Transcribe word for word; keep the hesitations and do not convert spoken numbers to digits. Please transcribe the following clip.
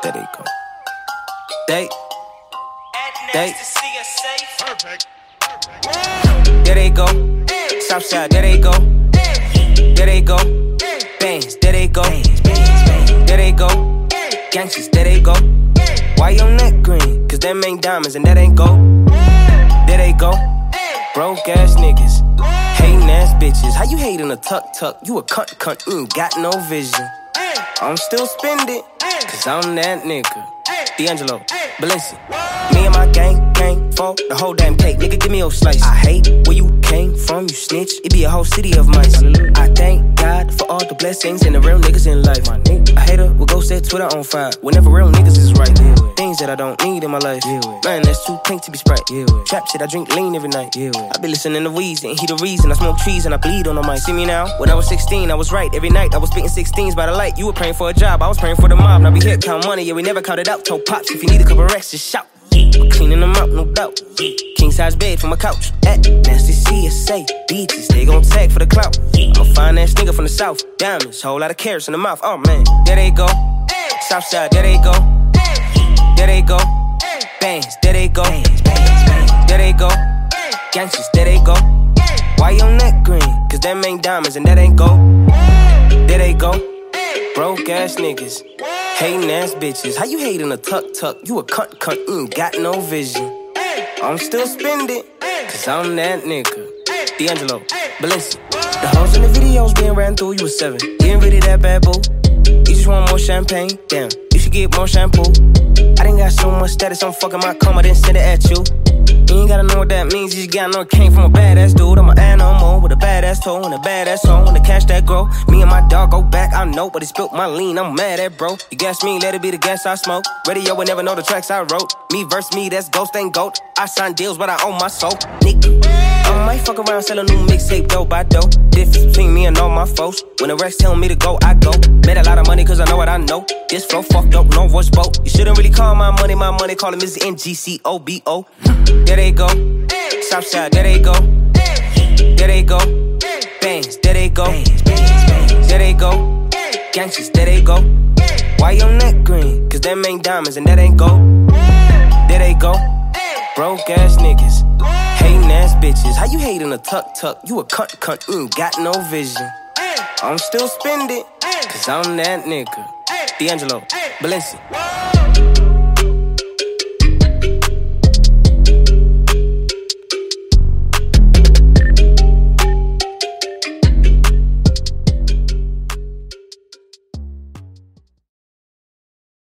There they go. They, they, Perfect. there they go. Southside, there they go. There they go. Bangs, there they go. There they go. Gangsters, there they go. Why your neck green? Cause them ain't diamonds and that ain't gold. There they go. Broke ass niggas. Hating ass bitches. How you hating a tuck tuck? You a cunt cunt, you ain't got no vision. I'm still spending, cause I'm that nigga. D'Angelo, Balenci. Me and my gang came for the whole damn cake. Nigga, give me your slice. I hate where you came from, you snitch. It be a whole city of mice. I thank God for all the blessings and the real niggas in life. A hater will go set Twitter on fire whenever real niggas is right. Things that I don't need in my life. Man, that's too pink to be Sprite. Trap shit, I drink lean every night. I be listening to Weezy and he the reason. I smoke trees and I bleed on the mic. See me now? When I was sixteen, I was right. Every night I was spitting sixteens by the light. You were praying for a job, I was praying for the mob. Now we here count money, yeah, we never count it out. Told pops, if you need a couple racks, just shout. I'm cleaning them out, no doubt. King size bed for my couch. At Nasty C S A, beaches, they gon' tag for the clout. I'm a fine ass nigga from the south. Diamonds, whole lot of carrots in the mouth. Oh man, there they go. Southside, there they go. There they go. Bangs, there they go. There they go. Gangsters, there they go. Why your neck green? Cause them ain't diamonds and that ain't gold. There they go. Broke ass niggas. Hating ass bitches. How you hating a tuck tuck? You a cunt cunt, you ain't got no vision. I'm still spending, cause I'm that nigga. D'Angelo, Balenci. The hoes in the videos being ran through, you was seven. Getting rid of that bad boo. You just want more champagne? Damn, you should get more shampoo. I done got so much status, I'm fucking my comb, I didn't send it at you. You ain't gotta know what that means, you just gotta know it came from a badass dude. I'm an animal with a badass toe and a badass song and the cash that grow. Me and my dog go back, I know, but he spilt my lean, I'm mad at bro. You gas me, let it be the gas I smoke. Radio would never know the tracks I wrote. Me versus me, that's ghost ain't goat. I sign deals, but I own my soul, nigga. I might fuck around, sell a new mixtape, dope by dope. Difference between me and all my folks. When the Rex tell me to go, I go. Made a lot of money cause I know what I know. This flow fucked up, no voice boat. You shouldn't really call my money, my money. Call him Mister N G C O B O. There they go. Southside, there they go. There they go. Bangs, there they go. There they go. Gangsters, there they go. Why your neck green? Cause them ain't diamonds and that ain't gold. There they go. Broke ass niggas. Hating ass bitches. How you hating a tuck tuck? You a cunt cunt, you ain't got no vision. I'm still spending, cause I'm that nigga. D'Angelo, Balenci.